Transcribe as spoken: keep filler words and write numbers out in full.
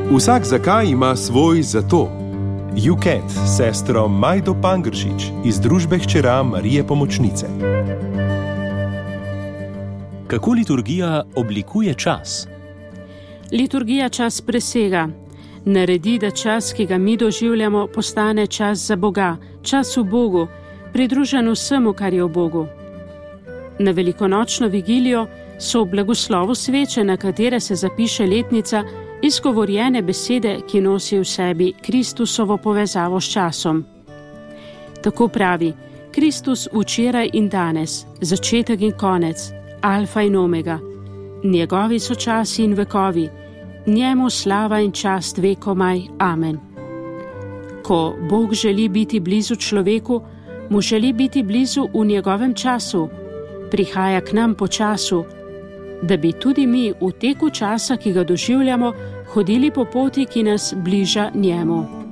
Vsak zakaj ima svoj zato. Juket, sestro Majdo Pangršič iz družbe hčera Marije Pomočnice. Kako liturgija oblikuje čas? Liturgija čas presega. Naredi, da čas, ki ga mi doživljamo, postane čas za Boga, čas v Bogu, pridružen vsemu, kar je v Bogu. Na velikonočno vigilijo so v blagoslovu sveče, na katere se zapiše letnica, izgovorjene besede, ki nosi v sebi Kristusovo povezavo s časom. Tako pravi: Kristus včeraj in danes, začetek in konec, alfa in omega. Njegovi so časi in vekovi, njemu slava in čast vekomaj. Amen. Ko Bog želi biti blizu človeku, mu želi biti blizu v njegovem času, prihaja k nam po času, da bi tudi mi v teku časa, ki ga doživljamo, hodili po poti, ki nas bliža njemu.